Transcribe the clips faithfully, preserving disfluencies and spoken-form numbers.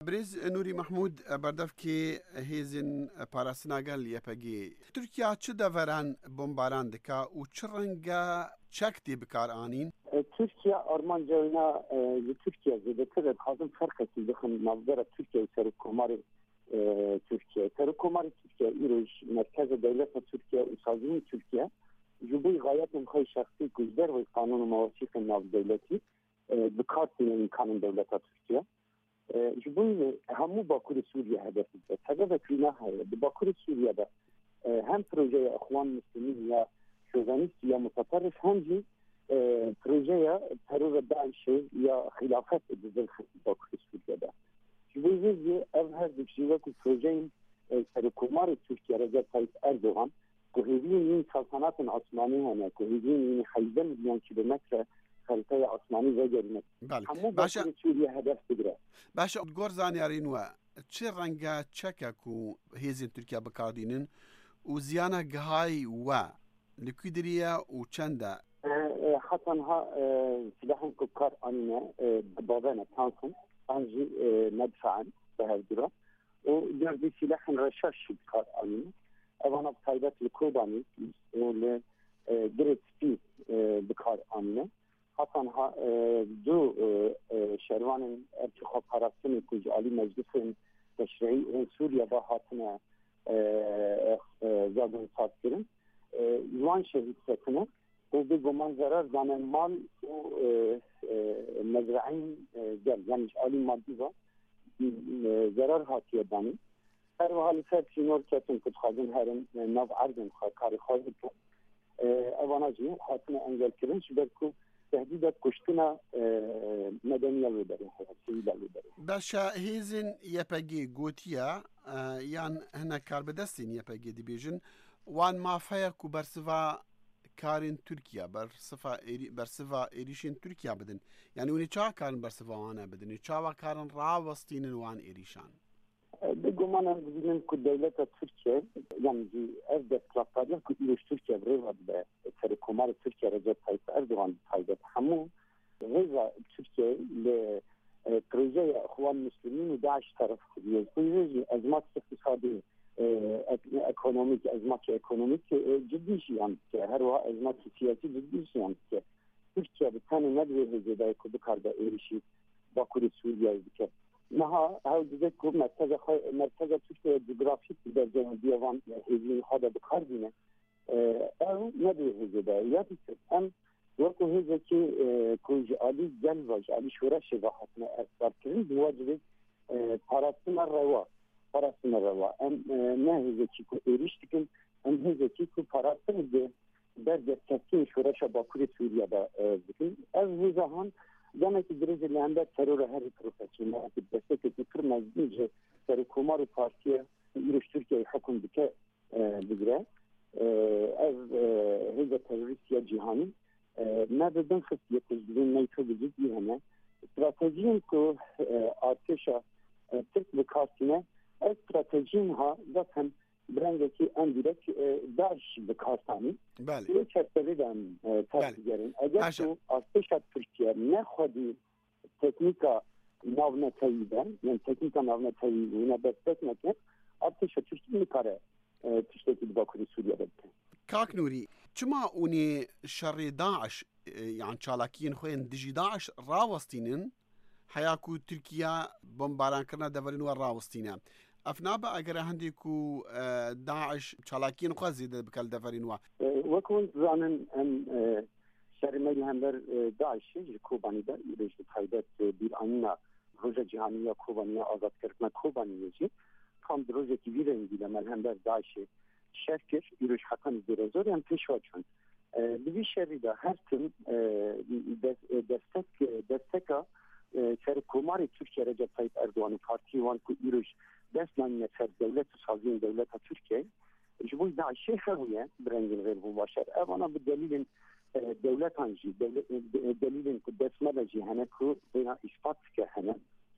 برز نوری محمود بردف که هیزن پاراستناگل یپگی ترکیه چه دوران بمباران دکا و چه رنگا چکتی بکار آنین؟ ترکیه آرمان جاینا ترکیه زیدتر حاضم فرق اکی بخن نظر ترکیه سر کمار ترکیه سر کمار ترکیه ایروش مرکز دولت ترکیه و سازین ترکیه جبوی غایت امخوای شخصی گزدر و قانون مواثیق ناو دولتی بکارت این قانون دولت ترکیه جبوی همو باکور سوریه هدف است. هدف کلینا هست. باکور سوریه ده هم پروژه اخوان مسلمین یا شوونیست یا متطرف هم جی پروژه ترور داعش یا خلافت بزرگ باکور سوریه ده. جبوی ویزی اول هر دکشیوه که پروژه سرکومار ترکیه رجب طیب اردوغان که هیدین این سلطنات عثمانی هنه که هیدین این خیزده میلیون کیلومتر خریطه عثمانی وگرینه همو باکور سوریه هدف بگره. باشا گرزانی ارینو چه رنگا چکا کو هیزن ترکیه بکاردینن و زیانا گهای و لکیدریا و چنده حتی ها سلاحن کار آنینه بابانه تانسون آنجی ندفعن به هر دورا و جردی سلاحن رشاش کار آنینه اوانا بطایبت لکوبانی و لگرد سپی بکار آنینه حتی ها دو شروان ارتخاب پرستن کج عالی مجلس تشریعی اون سوریا با حاطنه زادن ساد کرن یوان شهید ستنه و به گمان ضرر زمان مال و مزرعین گل یعنی عالی مادی با ضرر حاطیه دانی هر و حالی سر چینور کتن کج خواهدن هرم نو عردن خواه کاری خواهد کن اوانا جی حاطنه انگل کرن شبر که تهديدات كشتنا مدنية لدري سيدة لدري باشا هيزن يبقى قوتيا يعني هنا كاربدستين يبقى دي بيجن وان ما فيكو برسفا كارين تركيا برسفا برسفا إيريشين تركيا بدن يعني وني چا كارن برسفا وانا بدن چا كارن راوستين وان إيريشان بگمان هم بودیم که دولت ترکیه یعنی از دستگاه که ایروش ترکیه برای به سرکومار ترکیه رجب طیب اردوغان طیبت همو غیزا ترکیه لپروژه اخوان مسلمین و داعش طرف خودیه پروژه ازمات اقتصادی اکونومیک ازمات اکونومیک جدی شیان که هر وقت ازمات سیاسی جدی شیان که ترکیه به تنه ندوه هزیده که بکار به ایروشی باکور سوریه بکر نها هاو دیگه که مرکز خواهی مرکز ترکیه جغرافیک در جنوبی وان هزینی خواهد بکار دینه او ندوه هزیده یادی که هم وقتی هزه که کنج آلی جل واج آلی شورش واحتنا ارسال کرن بواجبه پاراستن روا پاراستن روا هم نه هزه که ایریش دیکن هم هزه که پاراستن ده در دستکی شورش باکور سوریه با دیکن از هزه هم جامعه که درجه لنده ترور هری پروفسیونال که دسته که تر مزدیج سر کمار پارتی ایروش ترکیه حکم بکه بگره از هزه تروریست یا جهانی ندادن خصیت تجدیدین نیتو بجدی همه استراتژیم که ارتشا ترک بکارتینه استراتژیم ها دستن برنگه که اندیرک داعش بکارتانی بله یه چرتوی دن تفکرین اگر تو ارتشا ترکیه نخودی تکنیکا ناونتایی دن یعنی تکنیکا ناونتایی اونه دستک نکن ارتشا ترکیه میکاره تشتکی باکوری سوریه بکن كاك نوري چما اوني شر داعش يعني چالاكين خوين دجي داعش راوستينن حياكو تركيا بمباران كرنا دفرين وراوستينا افنابا اگر هندي كو داعش چالاكين خو زيد بكال دفرين وا وكون زانن ان شر ملي هندر داعش كوباني دا يريش تايدت بيراننا روجا جهانيا كوبانيا آزاد كرنا كوباني يجي كان روجا كي بيرن دي مل هندر داعش شرکش ایروش حقا درازور هم پیشوا چون دوی شری دا هر تن دستک دستکا سر کماری ترکیه رجب طیب اردوان پارتی وان که ایروش دست نامینه سر دولت سازین دولت ترکیه جبوی داعشی خویه برنگل غیر مباشر اوانا بدلیل دولت هنجی دلیل که دست مدجی هنه که بینا اثبات که هنه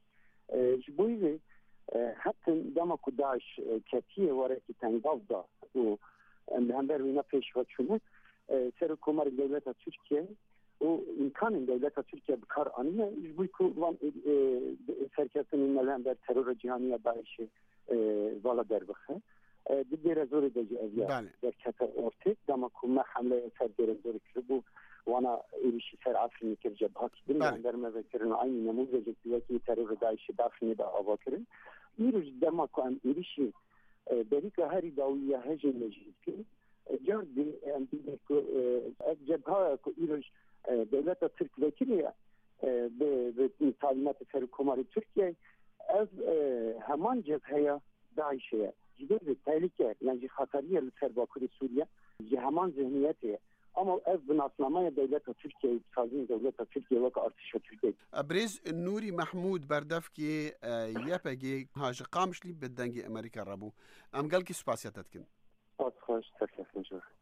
جبوی حتی دما که داعش کتیه واره که تنگاو دا و همبر وینا پیشوا چونه سر کمار دولت ترکیه او امکان دولت ترکیه بکار آنیه جبوی که وان سرکستن ملهم در ترور جهانی داعش والا در بخه دیر زور دجی ازیا در کتر ارتک دما کمه حمله سر دیر زور کربو وانا ایریشی سر عفرینی کر جبهات دنیا در مذکرن عینی نموذج دیوکی ترور داعش داخلی دا آوا کرن ایروش دما که ام ایریشی بریکا هری داویه هجی نجید کرن جاردی ام دیده که جبهه که ایروش دولت ترک وکیلیه به تعلیمات سرکمار ترکیه از همان جبهه داعشه جدید تهلیکه یعنی خطریه لسر باکوری سوریه جه همان ذهنیتیه اما از بناسنامه دولت ترکیه سازین دولت ترکیه وک ارتش ترکیه ابرز نوری محمود بردف که یپگی هاج قامشلی بدنگی امریکا ربو ام قال کی سپاسیتت کن پاس خوش ترکیه